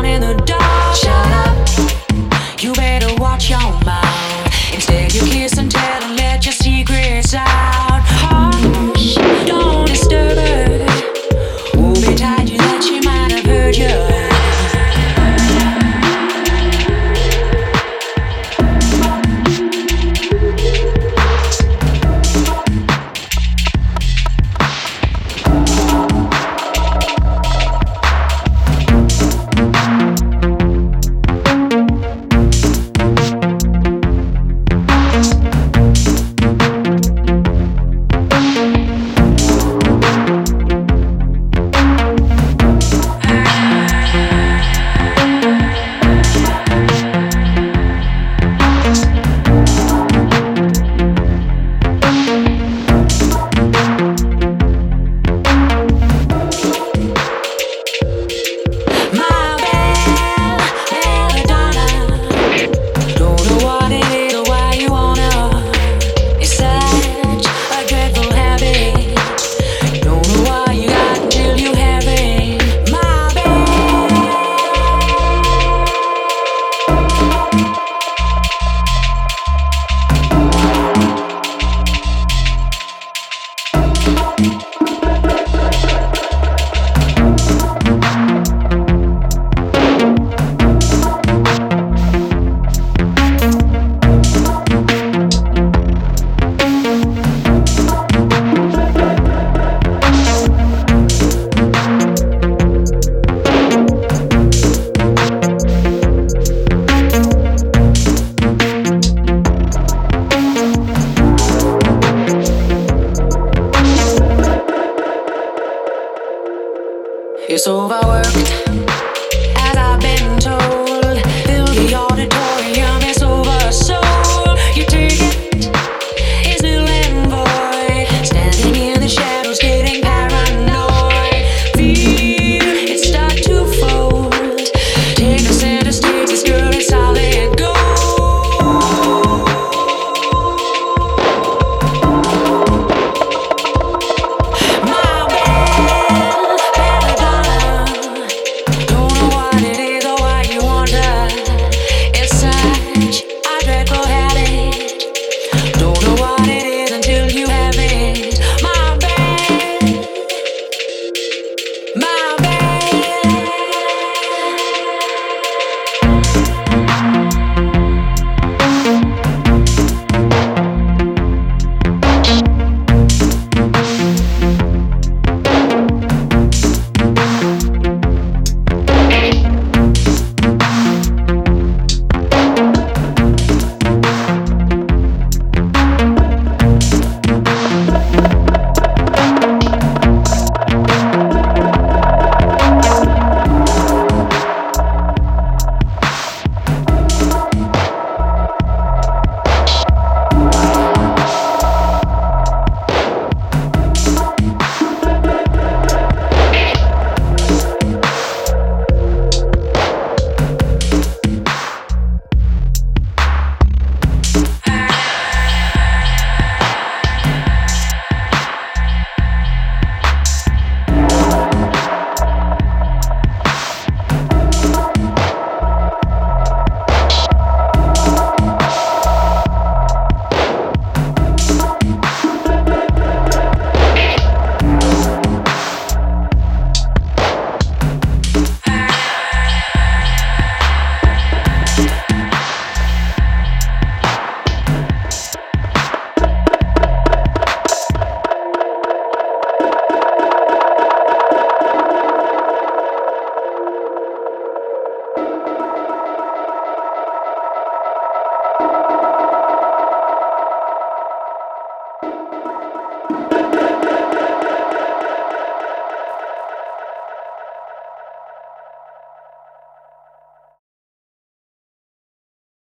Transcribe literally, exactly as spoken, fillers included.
in the dark. Shut up, you better watch your mouth. Instead you kiss and tell and let your secrets out. Hush, don't disturb her. Hold me tight, you that she might have heard you. It's overworked, as I've been told. Fill the auditorium, it's oversold. You take it, it's null and void. Standing in the shadows, getting paranoid. Fear, it's start to fold. Take the center stage, this girl is solid gold. Don't know what it is or why you wonder.